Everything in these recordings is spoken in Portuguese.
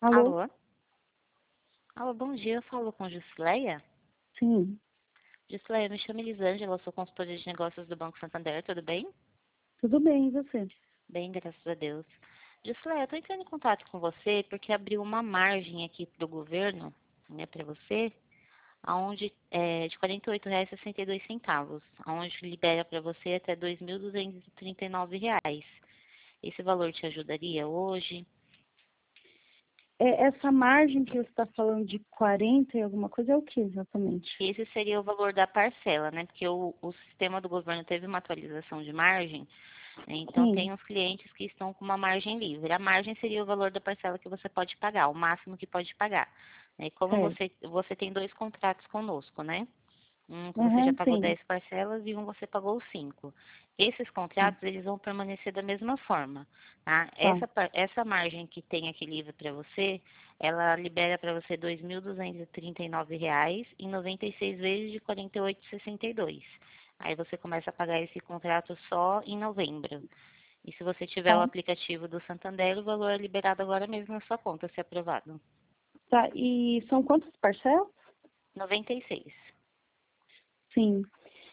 Alô? Alô? Alô, bom dia. Eu falo com Jusileia. Sim, Jusileia, me chamo Elisângela, eu sou consultora de negócios do Banco Santander, tudo bem? tudo bem, e você? Bem, graças a Deus. Jusileia, eu estou entrando em contato com você porque abriu uma margem aqui do governo, né, para você, aonde é de R$ 48,62, aonde libera para você até R$ 2.239. Esse valor te ajudaria hoje? Essa margem que você está falando de 40 e alguma coisa é o que exatamente? Esse seria o valor da parcela, né? Porque o sistema do governo teve uma atualização de margem, né? Então Sim, tem os clientes que estão com uma margem livre. A margem seria o valor da parcela que você pode pagar, o máximo que pode pagar. Né? Como certo. você tem 2 contratos conosco, né? Um que você já Aham, pagou sim, 10 parcelas e um você pagou 5. Esses contratos, eles vão permanecer da mesma forma, tá? tá. Essa margem que tem aqui livre para você, ela libera para você R$ 2.239 em 96 vezes de 48,62. Aí você começa a pagar esse contrato só em novembro. E se você tiver o Tá, aplicativo do Santander, o valor é liberado agora mesmo na sua conta, se aprovado. tá. E são quantas parcelas? 96. Sim.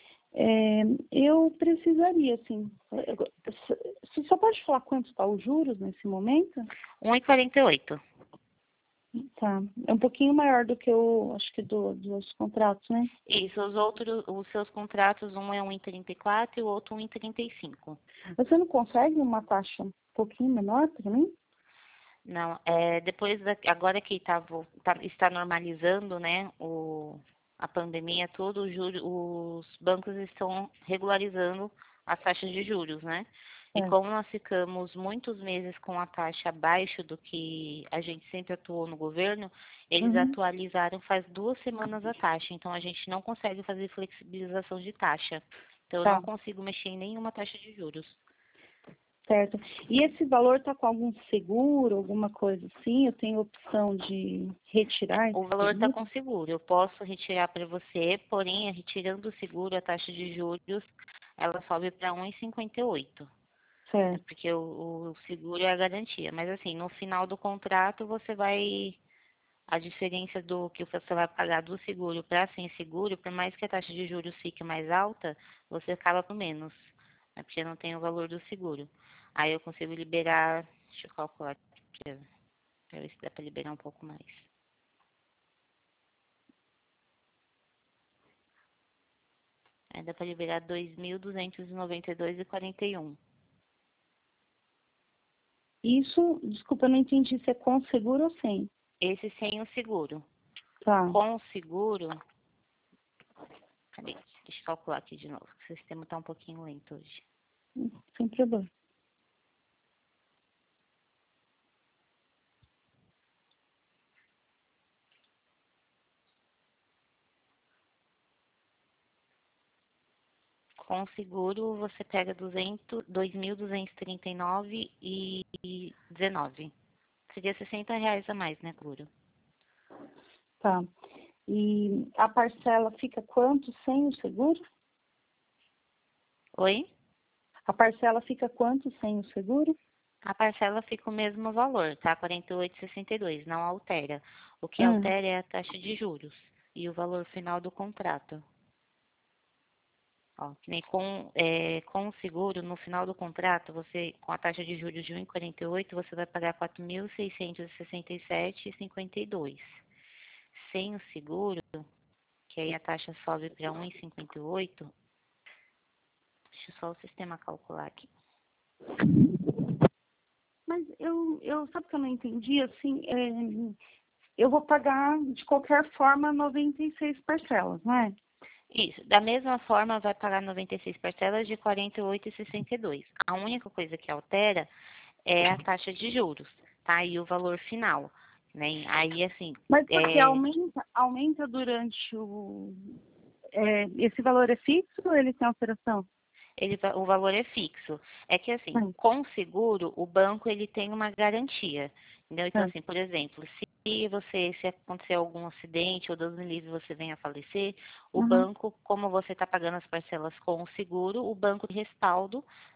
Eu precisaria, assim, você só pode falar quanto está os juros nesse momento? 1,48. Tá. É um pouquinho maior do que acho que dos contratos, né? Isso, os seus contratos, um é 1,34 e o outro 1,35. Você não consegue uma taxa um pouquinho menor para mim? Não, agora que está normalizando, né, a pandemia toda, os bancos estão regularizando as taxas de juros, né? E É. como nós ficamos muitos meses com a taxa abaixo do que a gente sempre atuou no governo, eles Uhum. atualizaram faz 2 semanas a taxa. Então a gente não consegue fazer flexibilização de taxa. Então eu não Tá. consigo mexer em nenhuma taxa de juros. Certo. E esse valor está com algum seguro, alguma coisa assim? Eu tenho opção de retirar O esse valor está seguro? com seguro. Eu posso retirar para você, porém, retirando o seguro, a taxa de juros, ela sobe para 1,58. Né? Certo. Porque o seguro é a garantia. Mas assim, no final do contrato, você vai. A diferença do que você vai pagar do seguro para sem seguro, por mais que a taxa de juros fique mais alta, você acaba por menos. Né? Porque não tem o valor do seguro. Aí eu consigo liberar. Deixa eu calcular aqui para ver se dá para liberar um pouco mais. Aí dá para liberar 2.292,41. Isso, desculpa, eu não entendi se é com seguro ou sem. Esse sem o seguro. Tá. Com o seguro, cadê? Deixa eu calcular aqui de novo, que o sistema está um pouquinho lento hoje. Sem problema. Com o seguro, você pega 2.239,19. Seria R$ 60 a mais, né, Glúrio? Tá. E a parcela fica quanto sem o seguro? Oi? A parcela fica quanto sem o seguro? A parcela fica o mesmo valor, tá? 48,62, não altera. O que Hum, altera é a taxa de juros e o valor final do contrato. Ó, que nem com o seguro, no final do contrato, você, com a taxa de juros de 1,48, você vai pagar 4.667,52. Sem o seguro, que aí a taxa sobe para 1,58, deixa só o sistema calcular aqui. mas sabe o que eu não entendi? Assim, eu vou pagar de qualquer forma 96 parcelas, não é? Isso, da mesma forma vai pagar 96 parcelas de 48,62. A única coisa que altera é a taxa de juros, tá? E o valor final, né? Aí, assim, Mas porque aumenta durante esse valor é fixo ou ele tem alteração? o valor é fixo. É que assim, Sim, com o seguro, o banco ele tem uma garantia. Entendeu? Então, sim. assim, por exemplo, se acontecer algum acidente ou Deus me livre você venha a falecer, o Uhum. banco, como você está pagando as parcelas com o seguro, o banco de respaldo,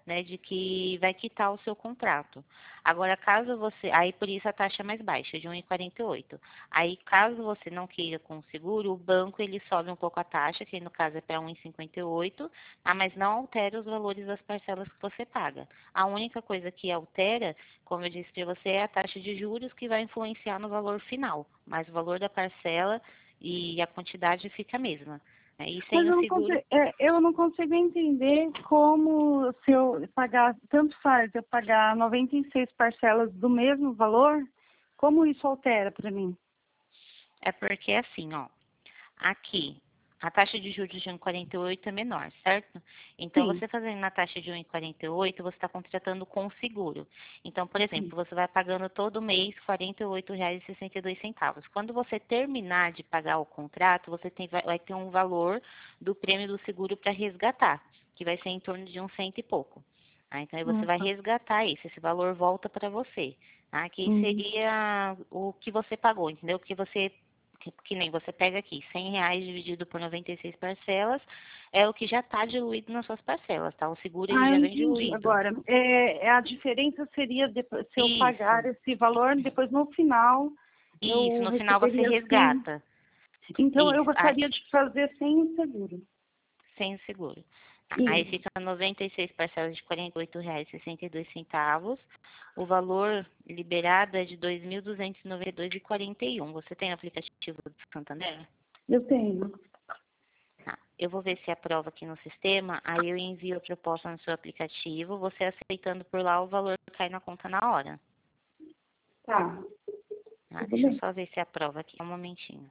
né, de que vai quitar o seu contrato. Agora, caso você, aí por isso a taxa é mais baixa, de 1,48. Aí, caso você não queira com o seguro, o banco ele sobe um pouco a taxa, que no caso é para 1,58, mas não altera os valores das parcelas que você paga. A única coisa que altera, como eu disse para você, é a taxa de juros que vai influenciar no valor final, mas o valor da parcela e a quantidade fica a mesma. E Mas sem o seguro. eu não consigo entender como se eu pagar, tanto faz eu pagar 96 parcelas do mesmo valor, como isso altera para mim? É porque assim, ó, aqui a taxa de juros de 1,48 é menor, certo? Então, Sim, você fazendo na taxa de 1,48, você está contratando com seguro. Então, por sim. exemplo, você vai pagando todo mês R$ 48,62. Quando você terminar de pagar o contrato, você vai ter um valor do prêmio do seguro para resgatar, que vai ser em torno de um cento e pouco. Então, aí você vai Tá. resgatar isso, esse valor volta para você. Que Uhum. seria o que você pagou, entendeu? Que nem você pega aqui, R$ 100 dividido por 96 parcelas, é o que já está diluído nas suas parcelas, tá? O seguro ele Ah, já vem entendi. diluído. Agora, a diferença seria depois, se eu pagar Isso, esse valor, depois no final isso. eu No final você receberia sem. resgata. Então eu Isso, gostaria de fazer sem o seguro. sem o seguro. Aí Isso. fica 96 parcelas de R$ 48,62. O valor liberado é de 2.292,41. Você tem aplicativo do Santander? Eu tenho. Eu vou ver se aprova aqui no sistema, aí eu envio a proposta no seu aplicativo, você aceitando por lá, o valor cai na conta na hora. Tá, tudo Deixa eu bem. só ver se aprova aqui, um momentinho.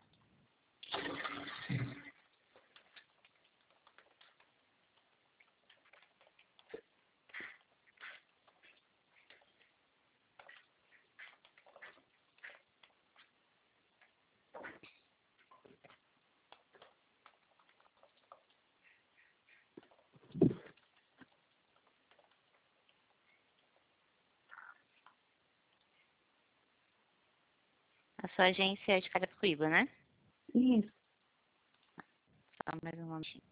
A sua agência é de Carapicuíba, né? Isso. Só mais um momentinho.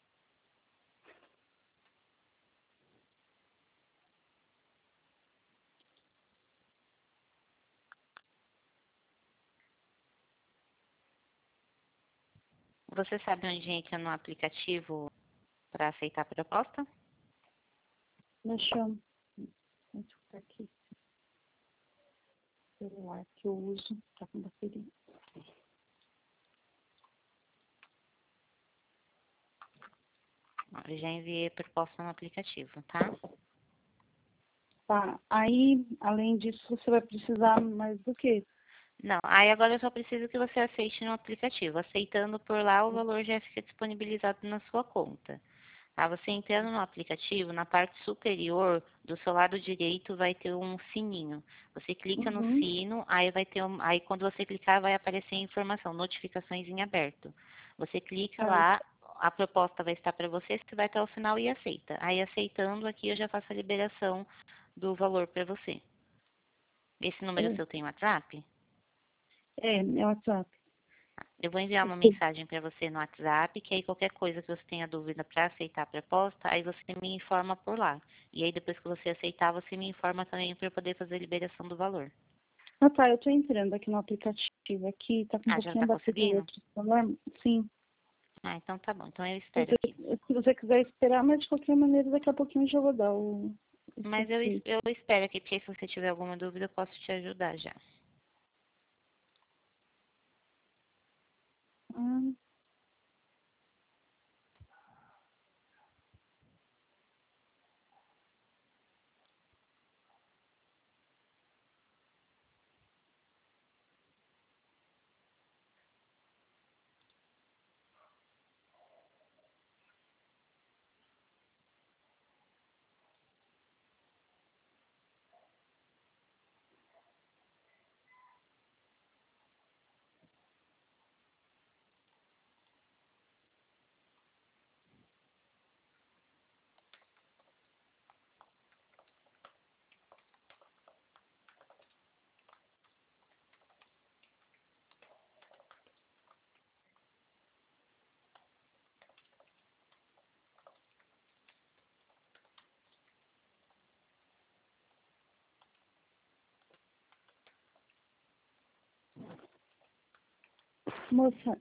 Você sabe onde entra no aplicativo para aceitar a proposta? Deixa eu ver aqui o celular que eu uso, tá com bateria. Eu já enviei a proposta no aplicativo, tá? Tá. Aí, além disso, você vai precisar mais do quê? Não, aí agora eu só preciso que você aceite no aplicativo. Aceitando por lá, o valor já fica disponibilizado na sua conta. Você entrando no aplicativo, na parte superior do seu lado direito vai ter um sininho. Você clica no Uhum. sino, aí vai ter aí quando você clicar vai aparecer a informação, notificações em aberto. Você clica Certo. lá, a proposta vai estar para você, você vai até o final e aceita. Aí aceitando aqui eu já faço a liberação do valor para você. Esse número seu tem WhatsApp? É WhatsApp. Eu vou enviar uma mensagem para você no WhatsApp, que aí qualquer coisa que você tenha dúvida para aceitar a proposta, aí você me informa por lá. E aí depois que você aceitar, você me informa também para eu poder fazer a liberação do valor. Ah, tá, eu tô entrando aqui no aplicativo aqui, tá com um Já pouquinho a está bateria conseguindo? aqui. Celular. Sim. Então tá bom. Então eu Se espero aqui. você, se você quiser esperar, mas de qualquer maneira, daqui a pouquinho eu já vou dar o Mas serviço. eu espero aqui, porque se você tiver alguma dúvida, eu posso te ajudar já. Ah, Moça,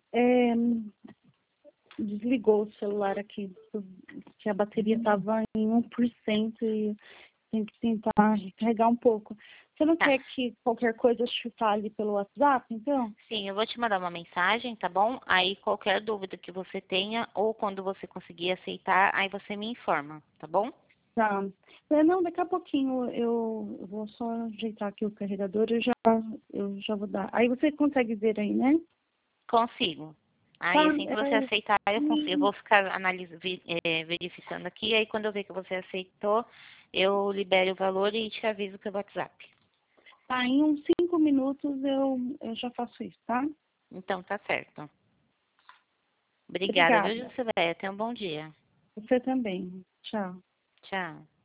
desligou o celular aqui, que a bateria estava em 1% e tem que tentar recarregar um pouco. Você não Tá. quer que qualquer coisa eu te fale pelo WhatsApp, então? Sim, eu vou te mandar uma mensagem, tá bom? Aí qualquer dúvida que você tenha ou quando você conseguir aceitar, aí você me informa, tá bom? Tá. Não, daqui a pouquinho eu vou só ajeitar aqui o carregador e eu já vou dar. Aí você consegue ver aí, né? Consigo. Tá, Aí assim que você aceitar, eu consigo. Eu e- vou ficar verificando aqui, aí quando eu ver que você aceitou, eu libero o valor e te aviso pelo WhatsApp. tá, em uns 5 minutos eu já faço isso, tá? Então tá certo. Obrigada, viu, Obrigada. Jusceléia? Tenha um bom dia. Você também. Tchau. Tchau.